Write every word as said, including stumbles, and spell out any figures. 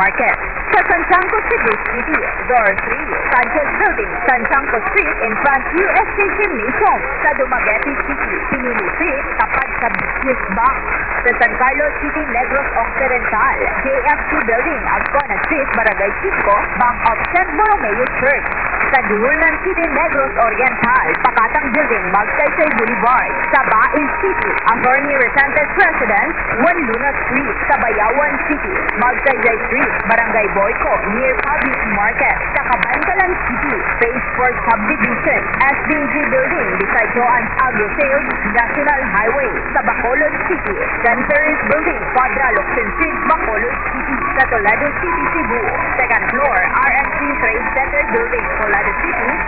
Market. Sa Santiago, Cebu City, Door three, Sanchez Building, Santiago Street in front U S J Gymnasium. Sa Dumaguete City, Pinili Street, tapat sa Business Bank. Sa San Carlos City, Negros Occidental, J F C Building, Alcona Street, Barangay five, Bank of Saint Borromeo Church. Sa Duhulan City, Negros Oriental, Pakatang Building, Magsaysay Boulevard. Sa Bain City, Attorney Resantes Residence, one Luna Street. Sa Bayawan City, Magsaysay Street, Barangay Boyco, near Public Market. Sa Cabandalan City, Phase four Subdivision, S B G Building, beside Joan's Agro Sales, National Highway. Sa Bacolod City, San Ferris Building, Quadra Locsin Street, Bacolod City. Sa Toledo City, Cebu, second floor, R and C Trade Center Building, Toledo City,